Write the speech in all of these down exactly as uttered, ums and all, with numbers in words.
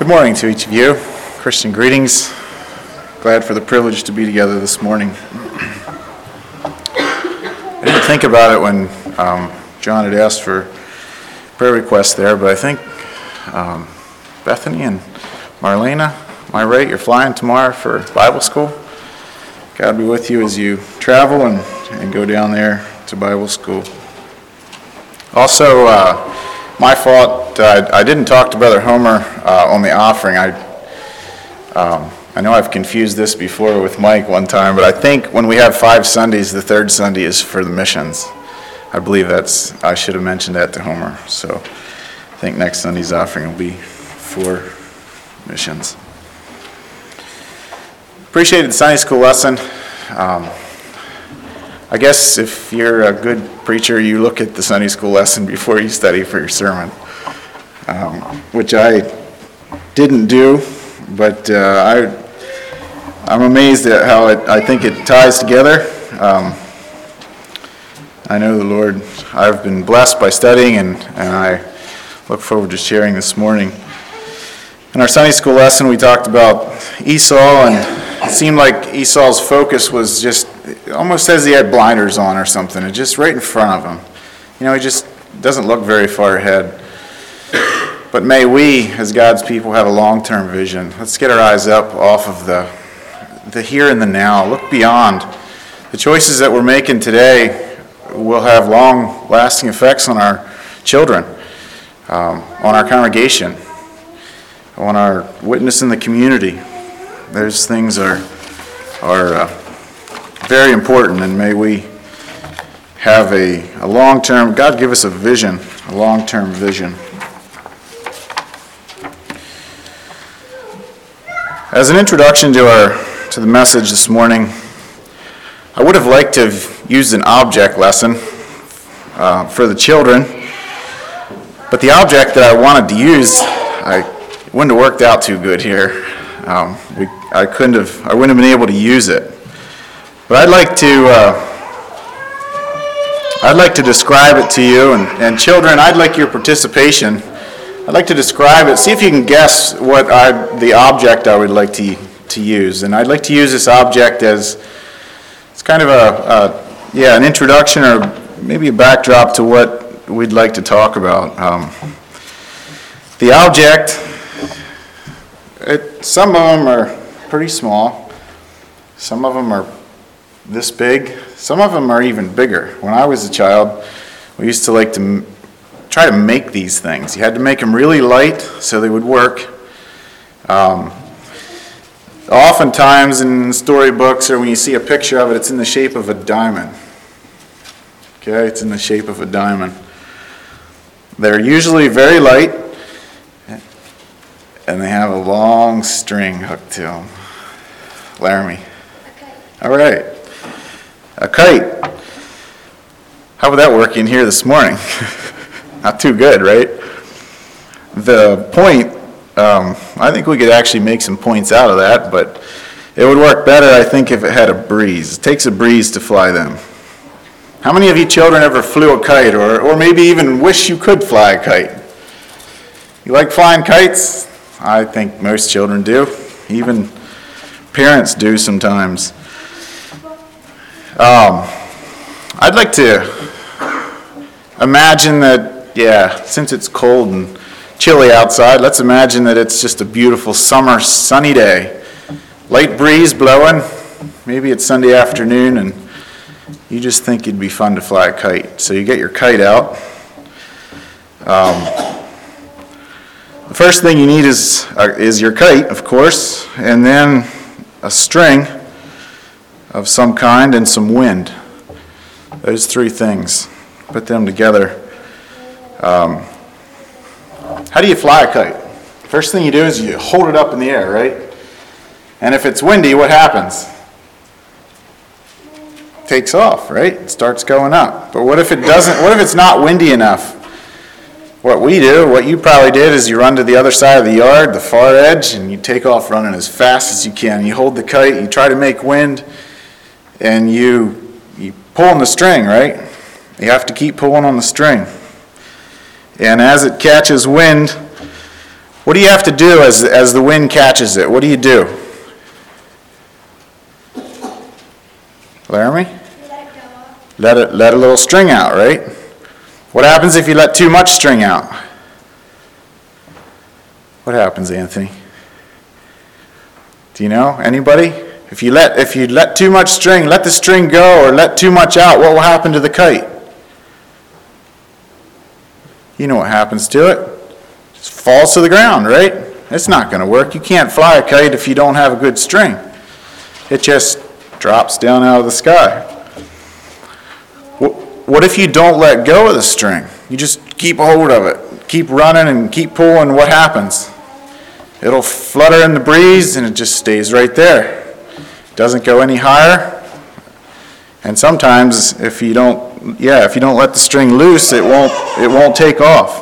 Good morning to each of you. Christian greetings. Glad for the privilege to be together this morning. I didn't think about it when um, John had asked for prayer requests there, but I think um, Bethany and Marlena, am I right? You're flying tomorrow for Bible school? God be with you as you travel and, and go down there to Bible school. Also, uh, my fault, uh, I didn't talk to Brother Homer uh, on the offering. I um, I know I've confused this before with Mike one time, but I think when we have five Sundays, the third Sunday is for the missions. I believe that's, I should have mentioned that to Homer. So I think next Sunday's offering will be for missions. Appreciated the Sunday school lesson. Um, I guess if you're a good preacher, you look at the Sunday school lesson before you study for your sermon, um, which I didn't do, but uh, I, I'm amazed at how it, I think it ties together. Um, I know the Lord, I've been blessed by studying, and, and I look forward to sharing this morning. In our Sunday school lesson, we talked about Esau, and it seemed like Esau's focus was just, almost as he had blinders on or something. It's just right in front of him. You know, he just doesn't look very far ahead. But may we, as God's people, have a long-term vision. Let's get our eyes up off of the, the here and the now. Look beyond. The choices that we're making today will have long-lasting effects on our children, um, on our congregation, on our witness in the community. Those things are are uh, very important, and may we have a, a long-term, God give us a vision, a long-term vision. As an introduction to our to the message this morning, I would have liked to have used an object lesson uh, for the children, but the object that I wanted to use, I wouldn't have worked out too good here. Um, we, I couldn't have, I wouldn't have been able to use it. But I'd like to, uh, I'd like to describe it to you, and, and children, I'd like your participation. I'd like to describe it. See if you can guess what I, the object I would like to to use. And I'd like to use this object as, it's kind of a, a yeah, an introduction or maybe a backdrop to what we'd like to talk about. Um, the object. It, some of them are pretty small. Some of them are this big. Some of them are even bigger. When I was a child, we used to like to m- try to make these things. You had to make them really light so they would work. Um, oftentimes in storybooks or when you see a picture of it, it's in the shape of a diamond. Okay, it's in the shape of a diamond. They're usually very light, and they have a long string hooked to them. Laramie. Okay. All right. A kite. How would that work in here this morning? Not too good, right? The point, um, I think we could actually make some points out of that, but it would work better, I think, if it had a breeze. It takes a breeze to fly them. How many of you children ever flew a kite, or, or maybe even wish you could fly a kite? You like flying kites? I think most children do. Even parents do sometimes. Um, I'd like to imagine that, yeah, since it's cold and chilly outside, let's imagine that it's just a beautiful summer sunny day. Light breeze blowing. Maybe it's Sunday afternoon and you just think it'd be fun to fly a kite. So you get your kite out. Um, The first thing you need is uh, is your kite, of course, and then a string of some kind and some wind. Those three things. Put them together. Um, how do you fly a kite? First thing you do is you hold it up in the air, right? And if it's windy, what happens? It takes off, right? It starts going up. But what if it doesn't? What if it's not windy enough? What we do, what you probably did, is you run to the other side of the yard, the far edge, and you take off running as fast as you can. You hold the kite, you try to make wind, and you you pull on the string, right? You have to keep pulling on the string. And as it catches wind, What do you have to do as, as the wind catches it? What do you do? Laramie? Let go. Let it, let a little string out, right? What happens if you let too much string out? What happens, Anthony? Do you know? Anybody? If you let if you let too much string, let the string go or let too much out, what will happen to the kite? You know what happens to it. It just falls to the ground, right? It's not going to work. You can't fly a kite if you don't have a good string. It just drops down out of the sky. What if you don't let go of the string? You just keep a hold of it. Keep running and keep pulling. What happens? It'll flutter in the breeze and it just stays right there. Doesn't go any higher. And sometimes if you don't, yeah, if you don't let the string loose, it won't, it won't take off.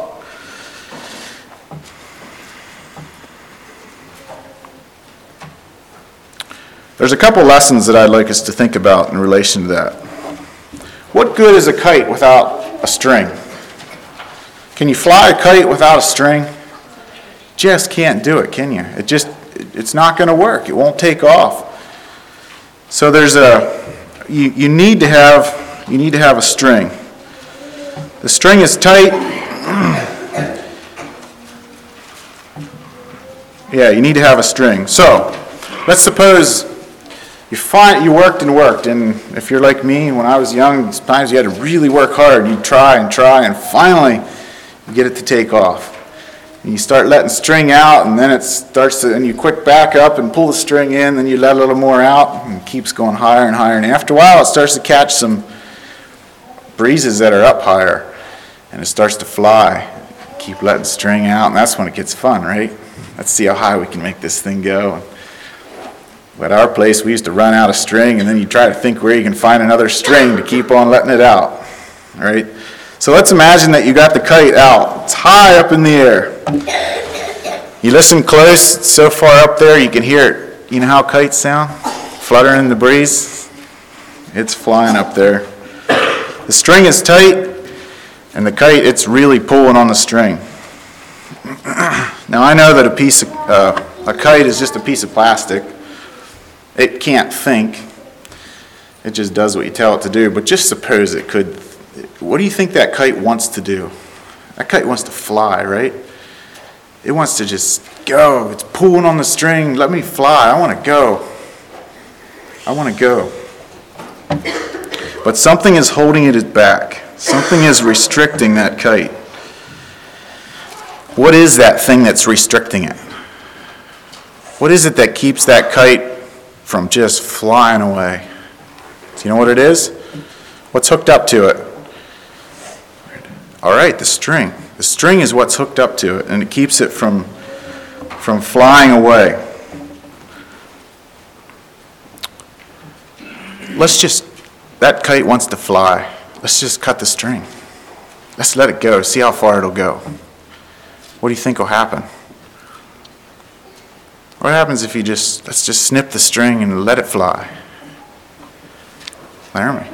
There's a couple lessons that I'd like us to think about in relation to that. What good is a kite without a string? Can you fly a kite without a string? Just can't do it, can you? It just, it's not going to work. It won't take off. So there's a, you, you need to have, you need to have a string. The string is tight. Yeah, you need to have a string. So let's suppose you find you worked and worked, and if you're like me, when I was young, sometimes you had to really work hard. You try and try, and finally you get it to take off. And you start letting string out, and then it starts to, and you quick back up and pull the string in, then you let a little more out, and it keeps going higher and higher. And after a while, it starts to catch some breezes that are up higher, and it starts to fly. Keep letting string out, and that's when it gets fun, right? Let's see how high we can make this thing go. At our place, we used to run out of string, and then you try to think where you can find another string to keep on letting it out. All right? So let's imagine that you got the kite out. It's high up in the air. You listen close. It's so far up there you can hear it. You know how kites sound? Fluttering in the breeze. It's flying up there. The string is tight, and the kite, it's really pulling on the string. Now I know that a piece of, uh, a kite is just a piece of plastic. It can't think. It just does what you tell it to do. But just suppose it could. What do you think that kite wants to do? That kite wants to fly, right? It wants to just go. It's pulling on the string. Let me fly. I want to go. I want to go. But something is holding it back. Something is restricting that kite. What is that thing that's restricting it? What is it that keeps that kite from just flying away? Do you know what it is? What's hooked up to it? All right, the string. The string is what's hooked up to it, and it keeps it from, from flying away. Let's just, that kite wants to fly. Let's just cut the string. Let's let it go, see how far it'll go. What do you think will happen? What happens if you just, let's just snip the string and let it fly? Laramie.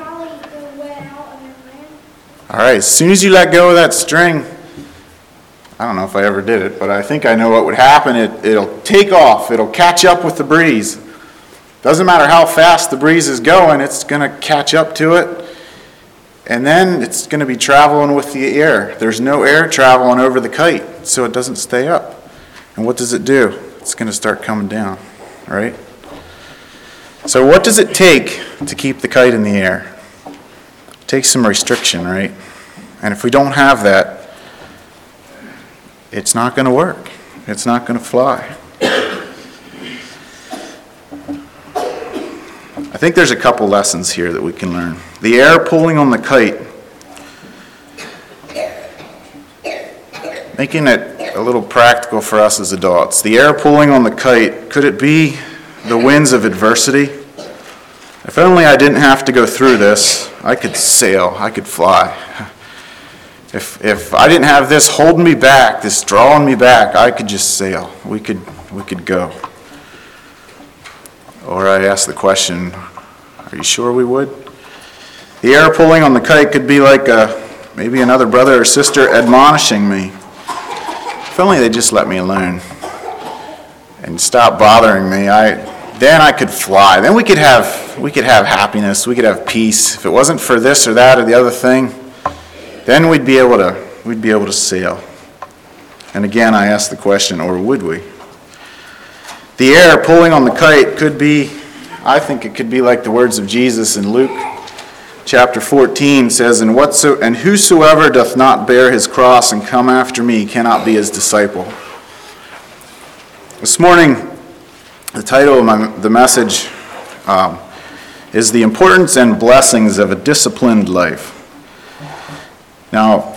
All right, as soon as you let go of that string, I don't know if I ever did it, but I think I know what would happen. It, it'll take off. It'll catch up with the breeze. Doesn't matter how fast the breeze is going, it's going to catch up to it. And then it's going to be traveling with the air. There's no air traveling over the kite, so it doesn't stay up. And what does it do? It's going to start coming down, right? So what does it take to keep the kite in the air? It takes some restriction, right? And if we don't have that, it's not going to work. It's not going to fly. I think there's a couple lessons here that we can learn. The air pulling on the kite, making it a little practical for us as adults. The air pulling on the kite, could it be the winds of adversity? If only I didn't have to go through this, I could sail, I could fly. If if I didn't have this holding me back, this drawing me back, I could just sail. We could we could go. Or I ask the question, are you sure we would? The air pulling on the kite could be like a, maybe another brother or sister admonishing me. If if only they just let me alone and stop bothering me, I then I could fly. Then we could have we could have happiness. We could have peace. If it wasn't for this or that or the other thing, then we'd be able to we'd be able to sail. And again, I ask the question, or would we? The air pulling on the kite could be, I think it could be like the words of Jesus in Luke chapter fourteen says, and whatso and whosoever doth not bear his cross and come after me cannot be his disciple. This morning, the title of my, the message um, is The Importance and Blessings of a Disciplined Life. Now,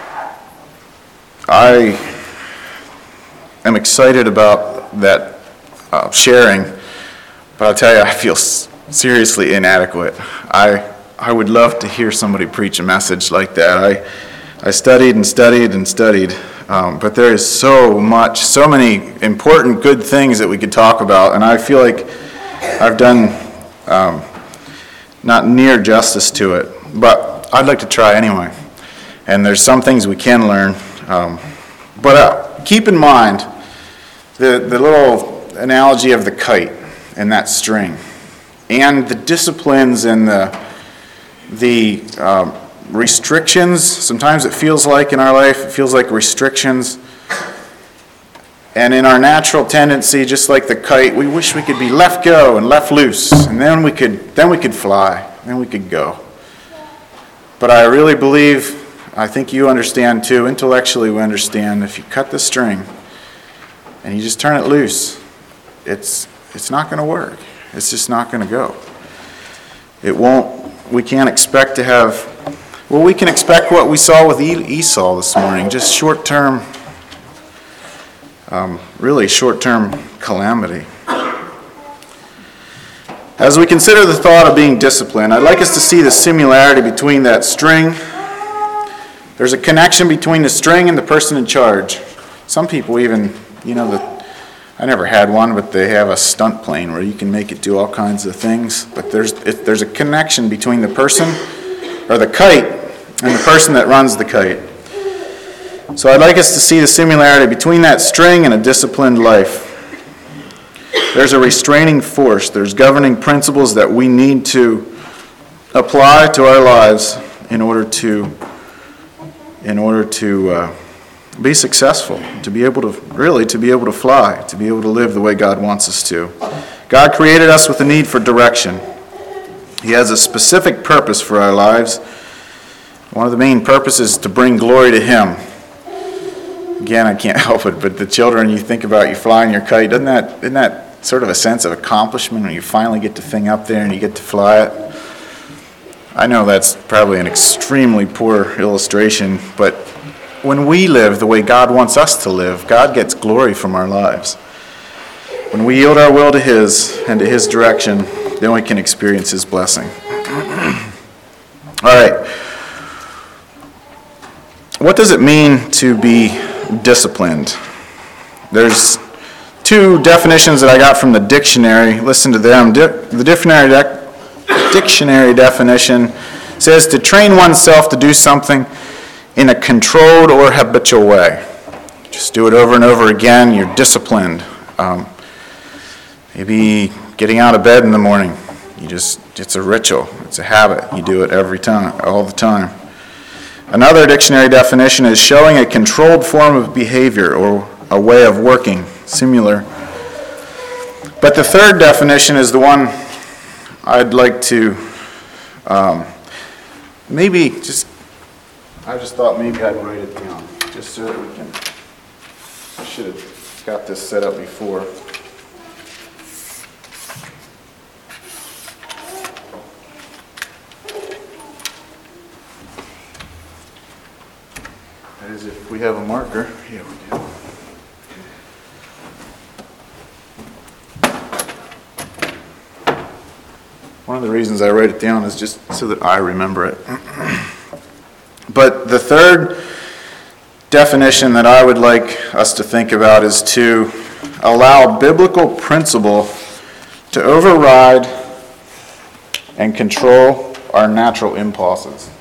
I am excited about that uh, sharing, but I'll tell you, I feel s- seriously inadequate. I I would love to hear somebody preach a message like that. I I studied and studied and studied, um, but there is so much, so many important, good things that we could talk about, and I feel like I've done um, not near justice to it, but I'd like to try anyway. And there's some things we can learn, um, but uh, keep in mind the the little analogy of the kite and that string, and the disciplines and the the um, restrictions. Sometimes it feels like in our life, it feels like restrictions. And in our natural tendency, just like the kite, we wish we could be left go and left loose, and then we could then we could fly, then we could go. But I really believe, I think you understand too, intellectually we understand, if you cut the string and you just turn it loose, it's it's not going to work. It's just not going to go. It won't. We can't expect to have, well, we can expect what we saw with Esau this morning, just short-term, um, really short-term calamity. As we consider the thought of being disciplined, I'd like us to see the similarity between that string. There's a connection between the string and the person in charge. Some people even, you know, the I never had one, but they have a stunt plane where you can make it do all kinds of things. But there's it, there's a connection between the person, or the kite, and the person that runs the kite. So I'd like us to see the similarity between that string and a disciplined life. There's a restraining force. There's governing principles that we need to apply to our lives in order to, in order to uh, be successful, to be able to, really, to be able to fly, to be able to live the way God wants us to. God created us with a need for direction. He has a specific purpose for our lives. One of the main purposes is to bring glory to Him. Again, I can't help it, but the children, you think about you flying your kite, doesn't that, isn't that sort of a sense of accomplishment when you finally get the thing up there and you get to fly it? I know that's probably an extremely poor illustration, but when we live the way God wants us to live, God gets glory from our lives. When we yield our will to His and to His direction, then we can experience His blessing. All right. What does it mean to be disciplined? There's two definitions that I got from the dictionary. Listen to them. Di- the dictionary, de- dictionary definition says to train oneself to do something in a controlled or habitual way. Just do it over and over again. You're disciplined. Um, maybe getting out of bed in the morning. You just, it's a ritual. It's a habit. You do it every time, all the time. Another dictionary definition is showing a controlled form of behavior or a way of working, similar. But the third definition is the one I'd like to um, maybe just I just thought maybe I'd write it down, just so that we can, I should have got this set up before. That is, if we have a marker. Here we go. One of the reasons I write it down is just so that I remember it. But the third definition that I would like us to think about is to allow biblical principle to override and control our natural impulses.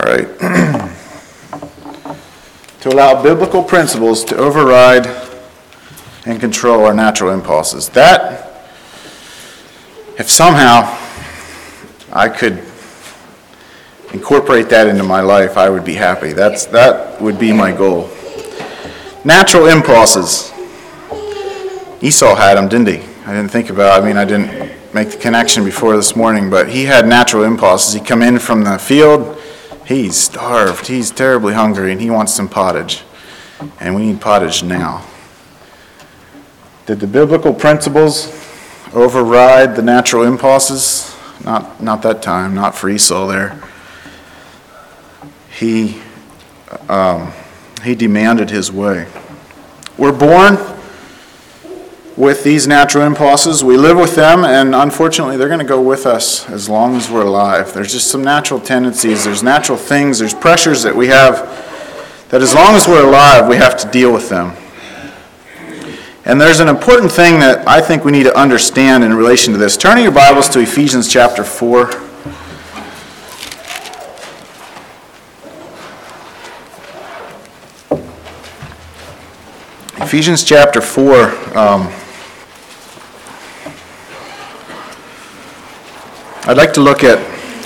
right. To allow biblical principles to override and control our natural impulses. That, if somehow I could incorporate that into my life, I would be happy. That's that would be my goal. Natural impulses. Esau had them, didn't he? I didn't think about, I mean, I didn't make the connection before this morning, but he had natural impulses. He'd come in from the field, he's starved, he's terribly hungry, and he wants some pottage. And we need pottage now. Did the biblical principles override the natural impulses? Not, not that time, not for Esau there. He, um, he demanded his way. We're born with these natural impulses. We live with them, and unfortunately, they're going to go with us as long as we're alive. There's just some natural tendencies, there's natural things, there's pressures that we have that as long as we're alive, we have to deal with them. And there's an important thing that I think we need to understand in relation to this. Turning your Bibles to Ephesians chapter four. Ephesians chapter four. Um, I'd like to look at,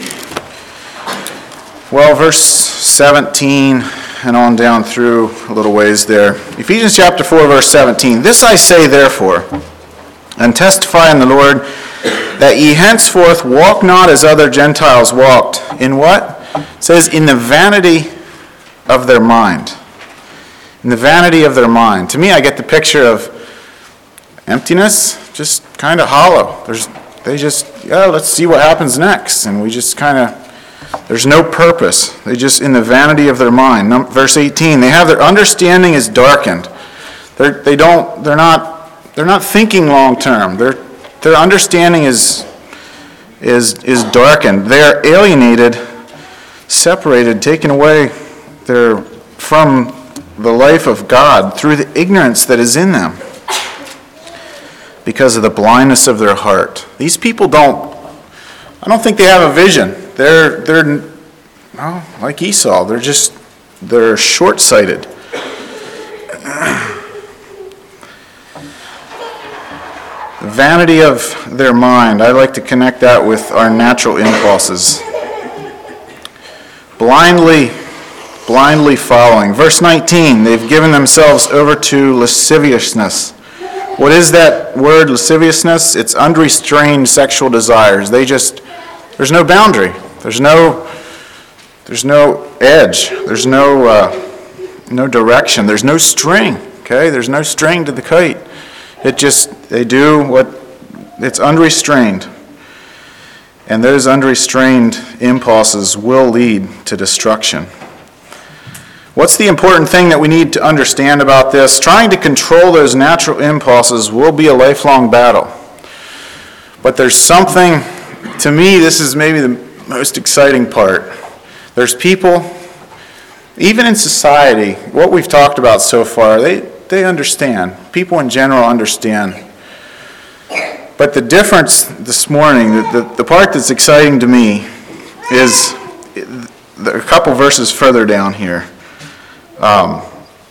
well, verse seventeen and on down through a little ways there. Ephesians chapter four, verse seventeen. This I say, therefore, and testify in the Lord, that ye henceforth walk not as other Gentiles walked. In what? It says, in the vanity of their mind. In the vanity of their mind. To me, I get the picture of emptiness, just kind of hollow. There's, they just, yeah, let's see what happens next. And we just kind of, there's no purpose. They just, in the vanity of their mind. Num- verse eighteen, they have their understanding is darkened. They're, they don't, they're not, they're not thinking long term. Their, their understanding is, is, is darkened. They are alienated, separated, taken away they're from the life of God through the ignorance that is in them because of the blindness of their heart. These people don't, I don't think they have a vision. They're, they're well, like Esau. They're just, they're short-sighted. The vanity of their mind, I like to connect that with our natural impulses. Blindly Blindly following. Verse nineteen, they've given themselves over to lasciviousness. What is that word, lasciviousness? It's unrestrained sexual desires. They just, there's no boundary. There's no, there's no edge. There's no, uh, no direction. There's no string. Okay, there's no string to the kite. It just, they do what, it's unrestrained. And those unrestrained impulses will lead to destruction. What's the important thing that we need to understand about this? Trying to control those natural impulses will be a lifelong battle. But there's something, to me, this is maybe the most exciting part. There's people, even in society, what we've talked about so far, they, they understand. People in general understand. But the difference this morning, the, the, the part that's exciting to me is a couple verses further down here. Um,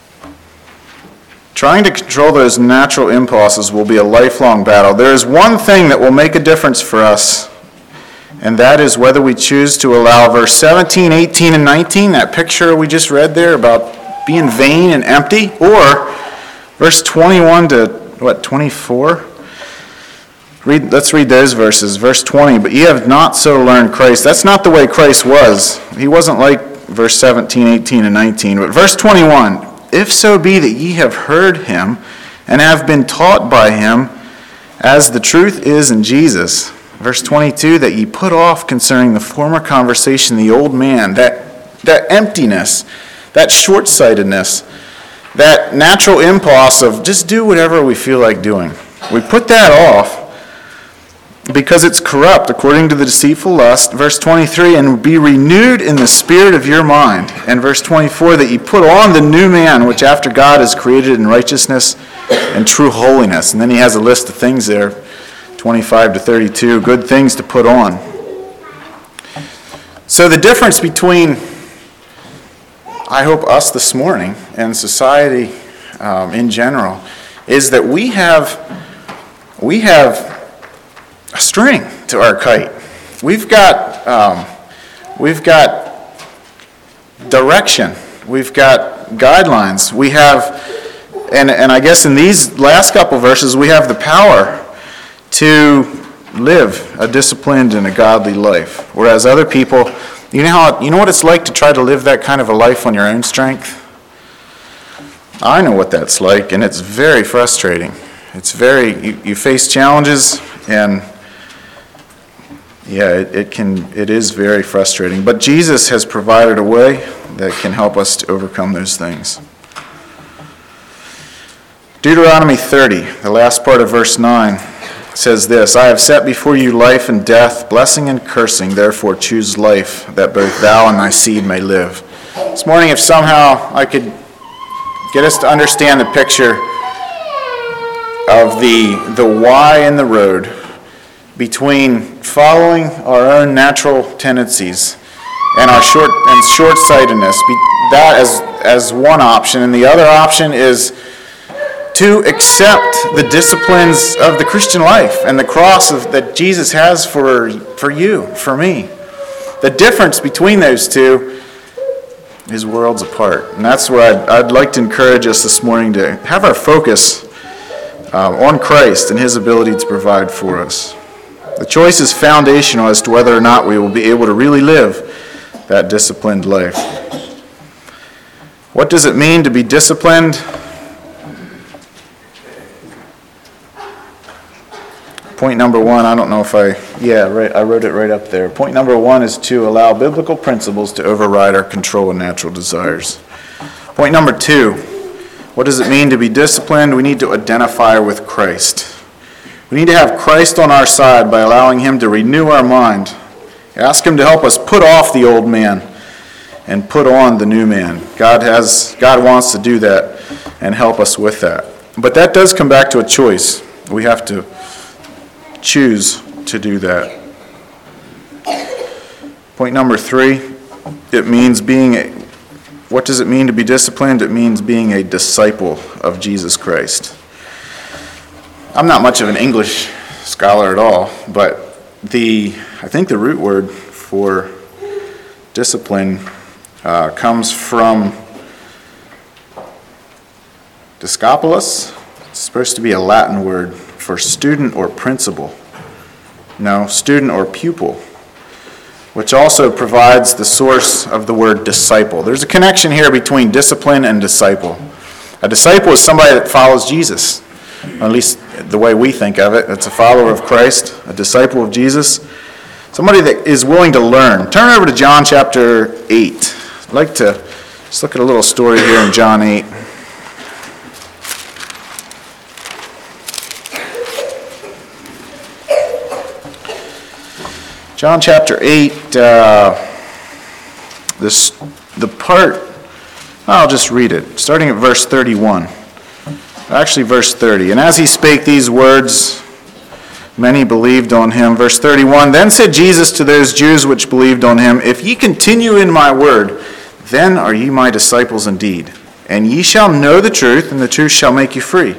trying to control those natural impulses will be a lifelong battle. There is one thing that will make a difference for us, and that is whether we choose to allow verse seventeen, eighteen, and nineteen, that picture we just read there about being vain and empty, or verse twenty-one to, what, twenty-four? Read, let's read those verses. Verse twenty, but ye have not so learned Christ. That's not the way Christ was. He wasn't like verse seventeen, eighteen, and nineteen. But verse twenty-one, if so be that ye have heard him and have been taught by him, as the truth is in Jesus. Verse twenty-two, that ye put off concerning the former conversation the old man, that, that emptiness, that short-sightedness, that natural impulse of just do whatever we feel like doing. We put that off because it's corrupt, according to the deceitful lust. Verse twenty-three, and be renewed in the spirit of your mind. And verse twenty-four, that ye put on the new man, which after God is created in righteousness and true holiness. And then he has a list of things there, twenty-five to thirty-two, good things to put on. So the difference between I hope us this morning and society um, in general is that we have we have a string to our kite. We've got um, we've got direction. We've got guidelines. We have, and and I guess in these last couple verses, we have the power to live a disciplined and a godly life. Whereas other people, you know how you know what it's like to try to live that kind of a life on your own strength? I know what that's like, and it's very frustrating. It's very, you, you face challenges, and yeah, it, it can, it is very frustrating. But Jesus has provided a way that can help us to overcome those things. Deuteronomy thirty, the last part of verse nine, says this, I have set before you life and death, blessing and cursing, therefore choose life, that both thou and thy seed may live. This morning, if somehow I could get us to understand the picture of the, the why in the road between following our own natural tendencies and our short and short-sightedness, that as, as one option, and the other option is to accept the disciplines of the Christian life and the cross of, that Jesus has for, for you, for me. The difference between those two is worlds apart. And that's where I'd, I'd like to encourage us this morning to have our focus uh, on Christ and his ability to provide for us. The choice is foundational as to whether or not we will be able to really live that disciplined life. What does it mean to be disciplined? Point number one, I don't know if I, yeah, right, I wrote it right up there. Point number one is to allow biblical principles to override our control and natural desires. Point number two, what does it mean to be disciplined? We need to identify with Christ. We need to have Christ on our side by allowing him to renew our mind. Ask him to help us put off the old man and put on the new man. God has, God wants to do that and help us with that. But that does come back to a choice. We have to choose to do that. Point number three, it means being a, what does it mean to be disciplined? It means being a disciple of Jesus Christ. I'm not much of an English scholar at all, but the I think the root word for discipline uh, comes from discipulos. It's supposed to be a Latin word for student or principal. No, student or pupil, which also provides the source of the word disciple. There's a connection here between discipline and disciple. A disciple is somebody that follows Jesus, or at least the way we think of it. It's a follower of Christ, a disciple of Jesus, somebody that is willing to learn. Turn over to John chapter eight. I'd like to just look at a little story here in John eight. John chapter eight, uh, this the part, I'll just read it, starting at verse thirty-one. Actually, verse thirty. And as he spake these words, many believed on him. Verse thirty-one, then said Jesus to those Jews which believed on him, if ye continue in my word, then are ye my disciples indeed. And ye shall know the truth, and the truth shall make you free.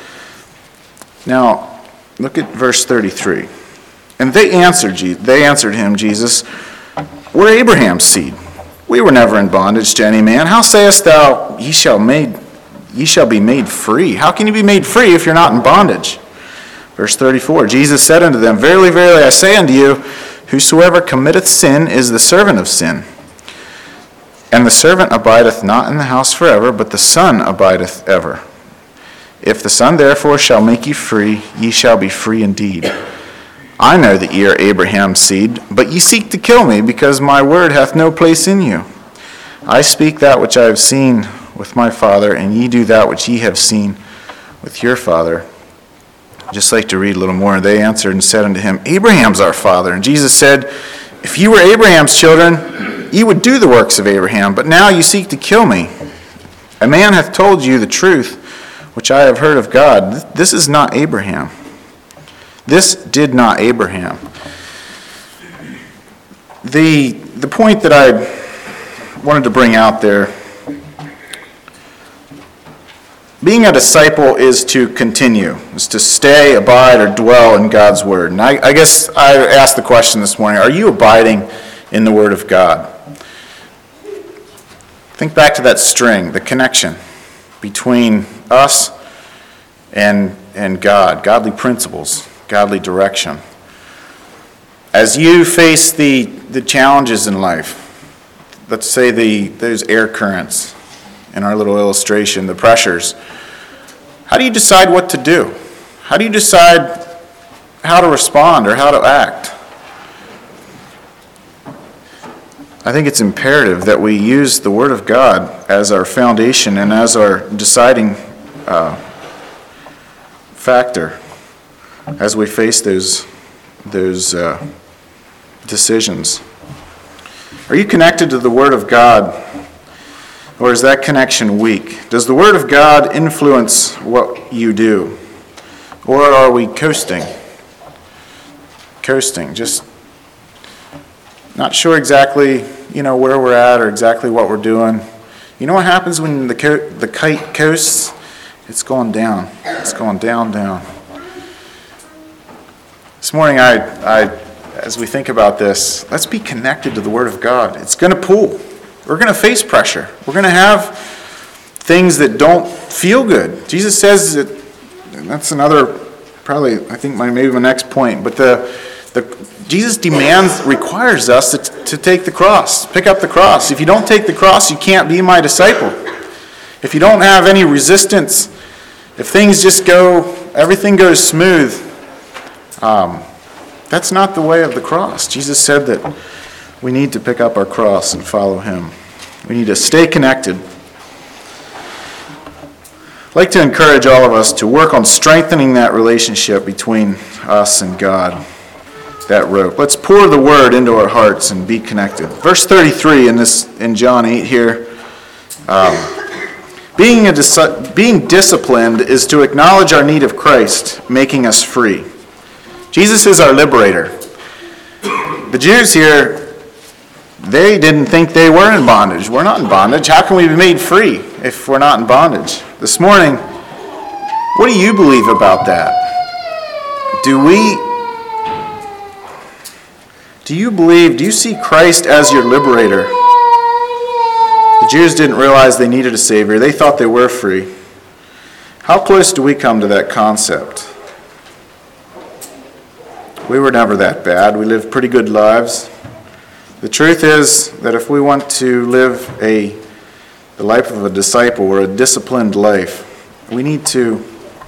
Now, look at verse thirty-three. And they answered, they answered him, Jesus, we're Abraham's seed. We were never in bondage to any man. How sayest thou, ye shall made, ye shall be made free? How can you be made free if you're not in bondage? Verse thirty-four, Jesus said unto them, verily, verily, I say unto you, whosoever committeth sin is the servant of sin. And the servant abideth not in the house forever, but the Son abideth ever. If the Son therefore shall make you free, ye shall be free indeed. I know that ye are Abraham's seed, but ye seek to kill me, because my word hath no place in you. I speak that which I have seen with my Father, and ye do that which ye have seen with your father. I'd just like to read a little more. They answered and said unto him, Abraham's our father. And Jesus said, if ye were Abraham's children, ye would do the works of Abraham, but now you seek to kill me. A man hath told you the truth, which I have heard of God. This is not Abraham. This did not Abraham. The, the point that I wanted to bring out there being a disciple is to continue, is to stay, abide, or dwell in God's Word. And I, I guess I asked the question this morning, are you abiding in the Word of God? Think back to that string, the connection between us and, and God, godly principles, godly direction. As you face the, the challenges in life, let's say the those air currents in our little illustration, the pressures, how do you decide what to do? How do you decide how to respond or how to act? I think it's imperative that we use the Word of God as our foundation and as our deciding uh, factor as we face those, those uh, decisions. Are you connected to the Word of God? Or is that connection weak? Does the Word of God influence what you do? Or are we coasting? Coasting, just not sure exactly, you know, where we're at or exactly what we're doing. You know what happens when the co- the kite coasts? It's going down. It's going down, down. This morning, I, I, as we think about this, let's be connected to the Word of God. It's going to pull. We're going to face pressure. We're going to have things that don't feel good. Jesus says that, and that's another, probably, I think my maybe my next point, but the, the Jesus demands, requires us to, to take the cross, pick up the cross. If you don't take the cross, you can't be my disciple. If you don't have any resistance, if things just go, everything goes smooth, um, that's not the way of the cross. Jesus said that we need to pick up our cross and follow him. We need to stay connected. I'd like to encourage all of us to work on strengthening that relationship between us and God, that rope. Let's pour the Word into our hearts and be connected. Verse thirty-three in this in John eight here, um, being, a dis- being disciplined is to acknowledge our need of Christ, making us free. Jesus is our liberator. The Jews here, they didn't think they were in bondage. We're not in bondage. How can we be made free if we're not in bondage? This morning, what do you believe about that? Do we, do you believe, do you see Christ as your liberator? The Jews didn't realize they needed a Savior. They thought they were free. How close do we come to that concept? We were never that bad. We lived pretty good lives. The truth is that if we want to live a the life of a disciple or a disciplined life, we need to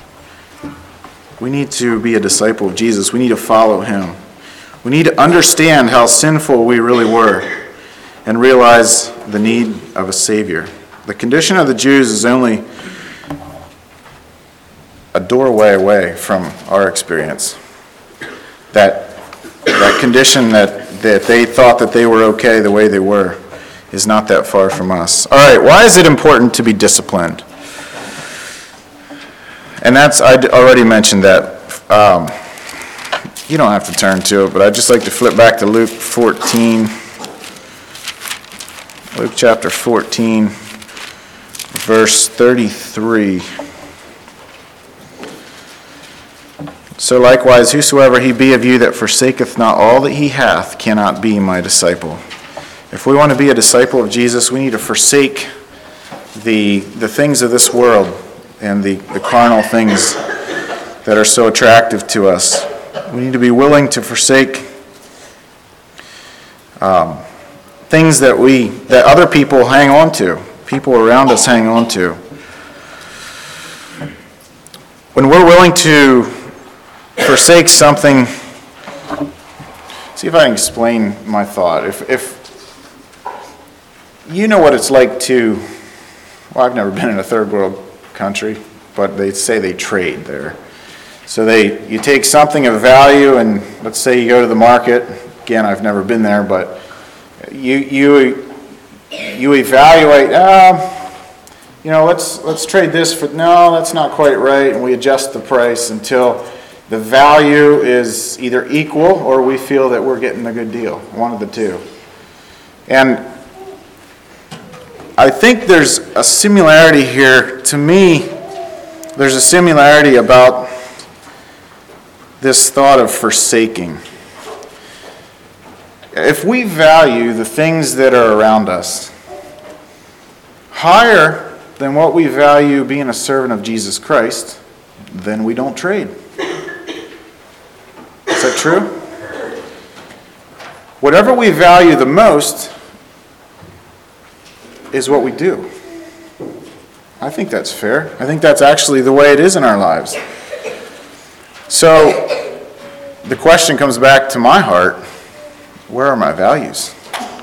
we need to be a disciple of Jesus. We need to follow him. We need to understand how sinful we really were and realize the need of a Savior. The condition of the Jews is only a doorway away from our experience. That that condition that that they thought that they were okay the way they were is not that far from us. All right, why is it important to be disciplined? And that's, I already mentioned that. Um, you don't have to turn to it, but I'd just like to flip back to Luke fourteen. Luke chapter fourteen, verse thirty-three. So likewise, whosoever he be of you that forsaketh not all that he hath cannot be my disciple. If we want to be a disciple of Jesus, we need to forsake the, the things of this world and the, the carnal things that are so attractive to us. We need to be willing to forsake um, things that we that other people hang on to, people around us hang on to. When we're willing to forsake something, see if I can explain my thought. If, if you know what it's like to, well, I've never been in a third world country, but they say they trade there. So they, you take something of value, and let's say you go to the market. Again, I've never been there, but you you you evaluate. Um, you know, let's let's trade this for. No, that's not quite right, and we adjust the price until the value is either equal or we feel that we're getting a good deal, one of the two. And I think there's a similarity here. To me, there's a similarity about this thought of forsaking. If we value the things that are around us higher than what we value being a servant of Jesus Christ, then we don't trade. Is that true? Whatever we value the most is what we do. I think that's fair. I think that's actually the way it is in our lives. So the question comes back to my heart, where are my values?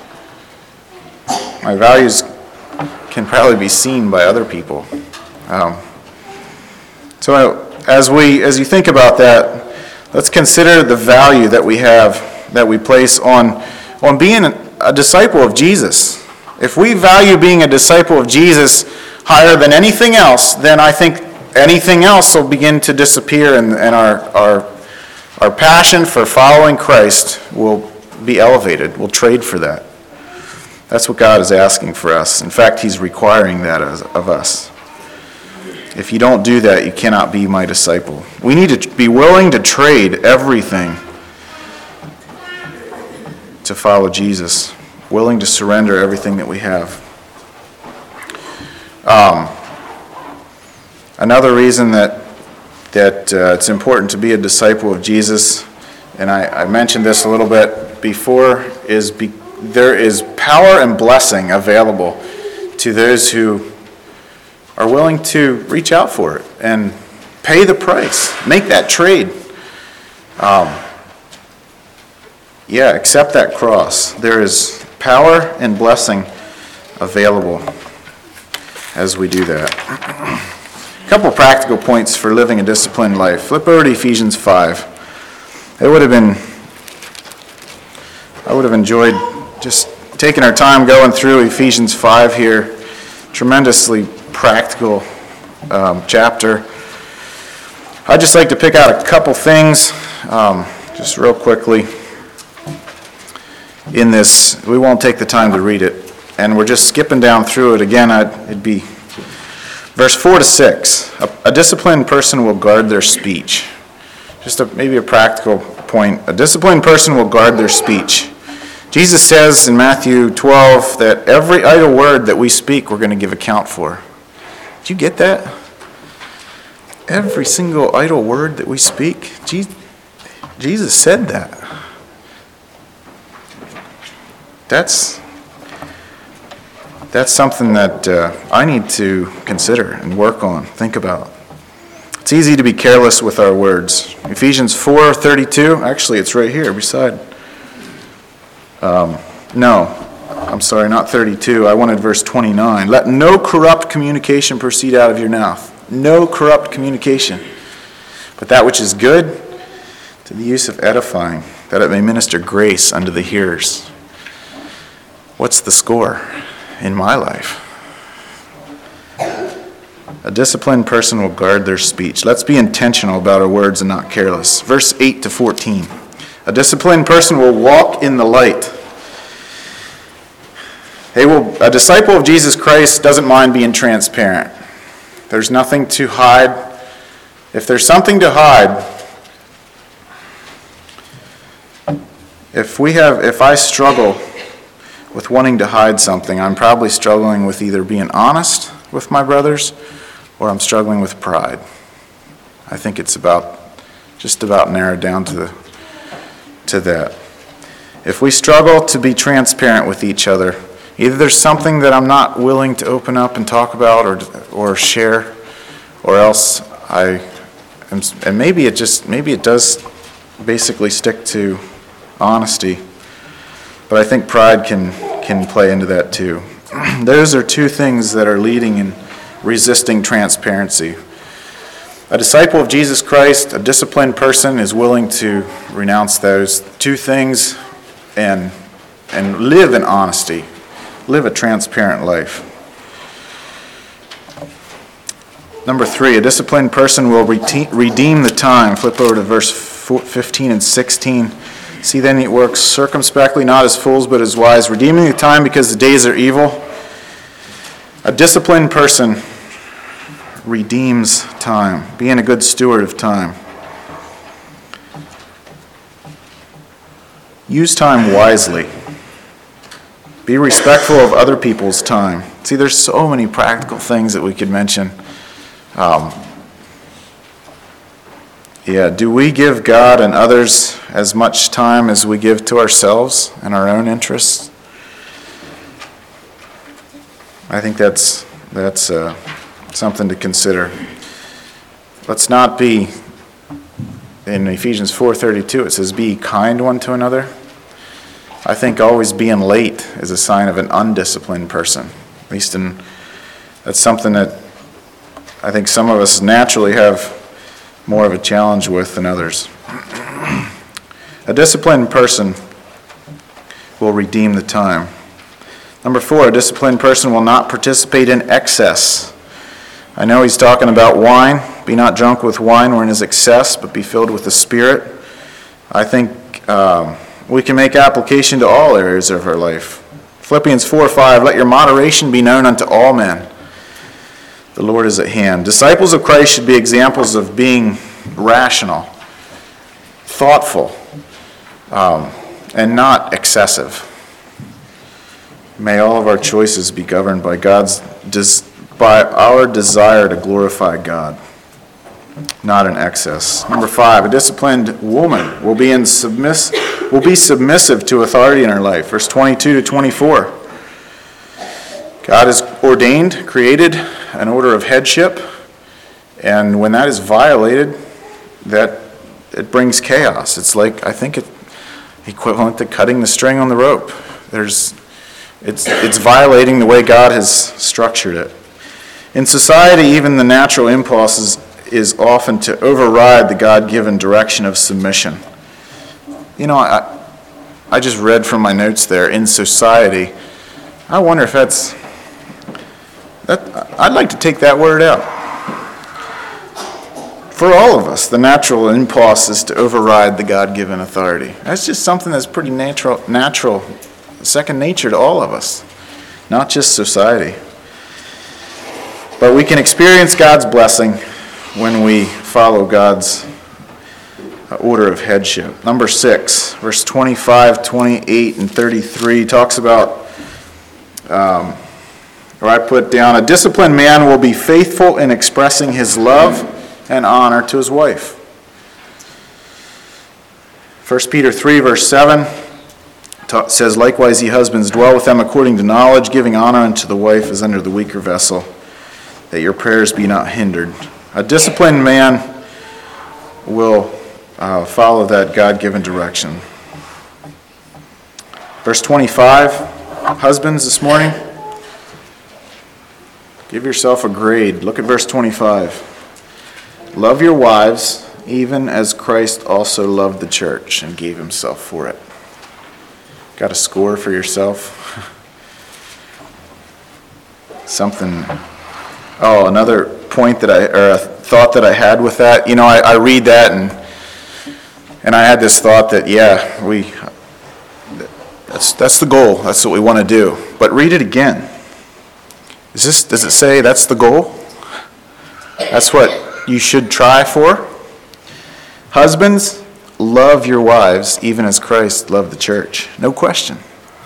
My values can probably be seen by other people. Um, so as we as you think about that, let's consider the value that we have, that we place on, on being a disciple of Jesus. If we value being a disciple of Jesus higher than anything else, then I think anything else will begin to disappear, and, and our, our, our passion for following Christ will be elevated. We'll trade for that. That's what God is asking for us. In fact, He's requiring that as, of us. If you don't do that, you cannot be my disciple. We need to be willing to trade everything to follow Jesus, willing to surrender everything that we have. Um, another reason that that uh, it's important to be a disciple of Jesus, and I, I mentioned this a little bit before, is be, there is power and blessing available to those who are willing to reach out for it and pay the price, make that trade. Um, yeah, accept that cross. There is power and blessing available as we do that. A couple practical points for living a disciplined life. Flip over to Ephesians five. It would have been, I would have enjoyed just taking our time going through Ephesians five here. Tremendously practical um, chapter. I'd just like to pick out a couple things, um, just real quickly. In this, we won't take the time to read it, and we're just skipping down through it again. I'd, it'd be verse four to six. A, a disciplined person will guard their speech. Just a, maybe a practical point. A disciplined person will guard their speech. Jesus says in Matthew twelve that every idle word that we speak, we're going to give account for. Do you get that? Every single idle word that we speak. Jesus said that. That's that's something that uh, I need to consider and work on, think about. It's easy to be careless with our words. Ephesians four thirty-two, actually it's right here beside. Um, no, I'm sorry, not thirty-two. I wanted verse twenty-nine. Let no corrupt communication proceed out of your mouth. No corrupt communication, but that which is good to the use of edifying, that it may minister grace unto the hearers. What's the score in my life? A disciplined person will guard their speech. Let's be intentional about our words and not careless. Verse eight to fourteen. A disciplined person will walk in the light. They will. A disciple of Jesus Christ doesn't mind being transparent. There's nothing to hide. If there's something to hide, if we have, if I struggle with wanting to hide something, I'm probably struggling with either being honest with my brothers or I'm struggling with pride. I think it's about just about narrowed down to the to that. If we struggle to be transparent with each other, either there's something that I'm not willing to open up and talk about or or share, or else I am, and maybe it just maybe it does basically stick to honesty. But I think pride can, can play into that too. Those are two things that are leading in resisting transparency. A disciple of Jesus Christ, a disciplined person, is willing to renounce those two things and, and live in honesty, live a transparent life. Number three, a disciplined person will redeem the time. Flip over to verse fifteen and sixteen. See then he works circumspectly, not as fools, but as wise, redeeming the time because the days are evil. A disciplined person redeems time, being a good steward of time. Use time wisely. Be respectful of other people's time. See, there's so many practical things that we could mention. Um, yeah, do we give God and others as much time as we give to ourselves and our own interests? I think that's that's uh, something to consider. Let's not be, in Ephesians four thirty-two, it says, be kind one to another. I think always being late is a sign of an undisciplined person. At least in, that's something that I think some of us naturally have more of a challenge with than others. A disciplined person will redeem the time. Number four, a disciplined person will not participate in excess. I know he's talking about wine. Be not drunk with wine wherein is excess, but be filled with the Spirit. I think um, we can make application to all areas of our life. Philippians four five, let your moderation be known unto all men. The Lord is at hand. Disciples of Christ should be examples of being rational, thoughtful, um, and not excessive. May all of our choices be governed by God's des- by our desire to glorify God, not in excess. Number five, a disciplined woman will be in submiss will be submissive to authority in her life. Verse twenty-two to twenty-four. God has ordained, created an order of headship, and when that is violated, that it brings chaos. It's like, I think, it equivalent to cutting the string on the rope. There's It's, it's violating the way God has structured it. In society, even the natural impulse is, is often to override the God-given direction of submission. You know, I, I just read from my notes there, in society. I wonder if that's, that, I'd like to take that word out. For all of us, the natural impulse is to override the God-given authority. That's just something that's pretty natural, natural second nature to all of us, not just society. But we can experience God's blessing when we follow God's order of headship. Number six, verse twenty-five, twenty-eight, and thirty-three talks about, um, or I put down, a disciplined man will be faithful in expressing his love and honor to his wife. First Peter three, verse seven, says, likewise, ye husbands, dwell with them according to knowledge, giving honor unto the wife as under the weaker vessel, that your prayers be not hindered. A disciplined man will uh, follow that God-given direction. Verse twenty-five, husbands this morning, give yourself a grade. Look at verse twenty-five. Love your wives, even as Christ also loved the church and gave himself for it. Got a score for yourself? Something. Oh, another point that I, or a thought that I had with that. You know, I, I read that and and I had this thought that, yeah, we. That's that's the goal. That's what we want to do. But read it again. Is this? Does it say that's the goal? That's what you should try for? Husbands, love your wives even as Christ loved the church. No question.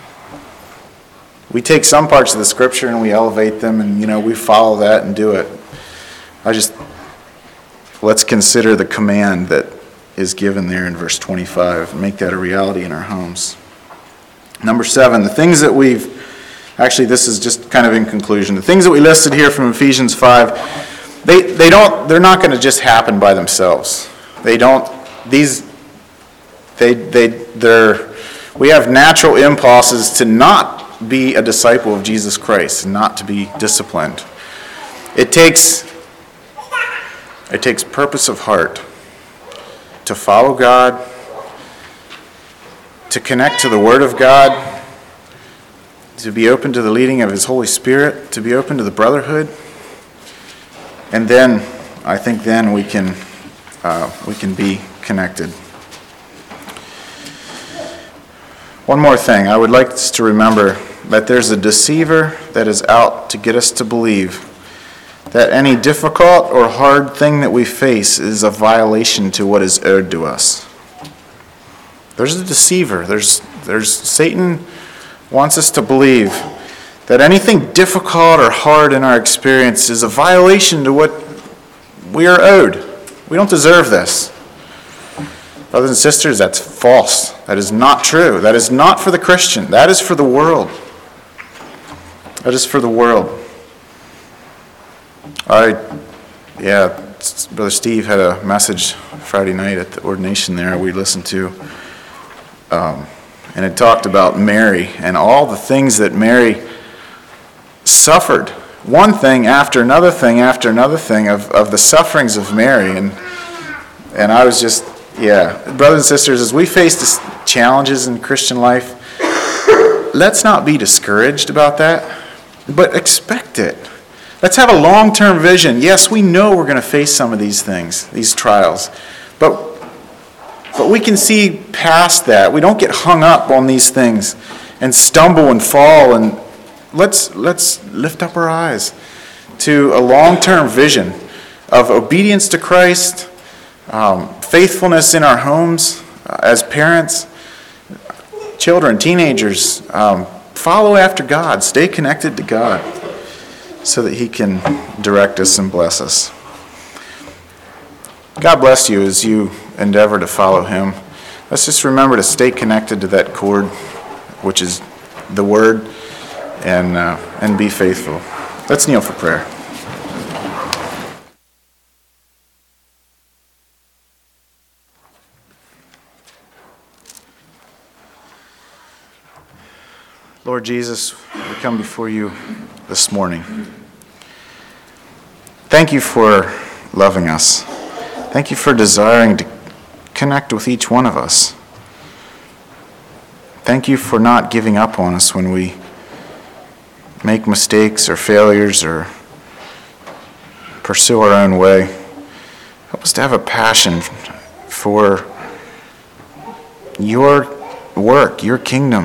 We take some parts of the scripture and we elevate them and, you know, we follow that and do it. I just, let's consider the command that is given there in verse twenty-five and make that a reality in our homes. Number seven, the things that we've, actually this is just kind of in conclusion, the things that we listed here from Ephesians five, they, they don't, they're not going to just happen by themselves. They don't, these, they, they, they're, we have natural impulses to not be a disciple of Jesus Christ and not to be disciplined. It takes, it takes purpose of heart to follow God, to connect to the Word of God, to be open to the leading of His Holy Spirit, to be open to the brotherhood, and then, I think then we can, uh, we can be connected. One more thing, I would like us to remember that there's a deceiver that is out to get us to believe that any difficult or hard thing that we face is a violation to what is owed to us. There's a deceiver. There's, there's Satan wants us to believe that anything difficult or hard in our experience is a violation to what we are owed. We don't deserve this. Brothers and sisters, that's false. That is not true. That is not for the Christian. That is for the world. That is for the world. I, yeah, Brother Steve had a message Friday night at the ordination there we listened to. Um, and it talked about Mary and all the things that Mary suffered. One thing after another thing after another thing of, of the sufferings of Mary. And and I was just, yeah. Brothers and sisters, as we face this challenges in Christian life, let's not be discouraged about that, but expect it. Let's have a long-term vision. Yes, we know we're going to face some of these things, these trials, but but we can see past that. We don't get hung up on these things and stumble and fall. And let's let's lift up our eyes to a long-term vision of obedience to Christ, um, faithfulness in our homes uh, as parents, children, teenagers. Um, follow after God. Stay connected to God so that He can direct us and bless us. God bless you as you endeavor to follow Him. Let's just remember to stay connected to that cord, which is the Word, and uh, and be faithful. Let's kneel for prayer. Lord Jesus, we come before you this morning. Thank you for loving us. Thank you for desiring to connect with each one of us. Thank you for not giving up on us when we make mistakes or failures or pursue our own way. Help us to have a passion for your work, your kingdom.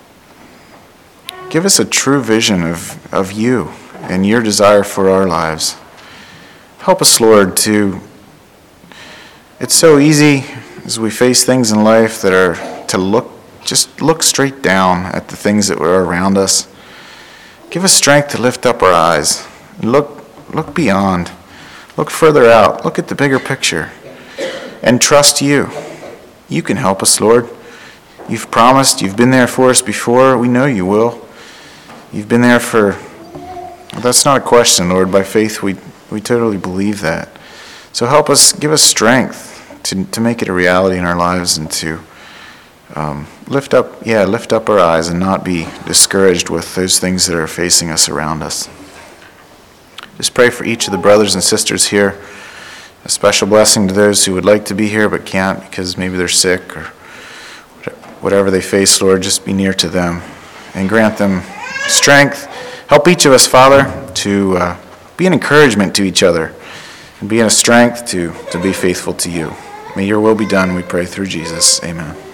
Give us a true vision of, of you and your desire for our lives. Help us, Lord, to... It's so easy as we face things in life that are to look, just look straight down at the things that are around us. Give us strength to lift up our eyes. Look, look beyond. Look further out. Look at the bigger picture. And trust you. You can help us, Lord. You've promised. You've been there for us before. We know you will. You've been there for... That's not a question, Lord. By faith, we, we totally believe that. So help us, give us strength to, to make it a reality in our lives and to um, lift up, yeah, lift up our eyes and not be discouraged with those things that are facing us around us. Just pray for each of the brothers and sisters here. A special blessing to those who would like to be here but can't because maybe they're sick or whatever they face, Lord. Just be near to them and grant them strength. Help each of us, Father, to uh, be an encouragement to each other and be in a strength to, to be faithful to you. May your will be done, we pray through Jesus. Amen.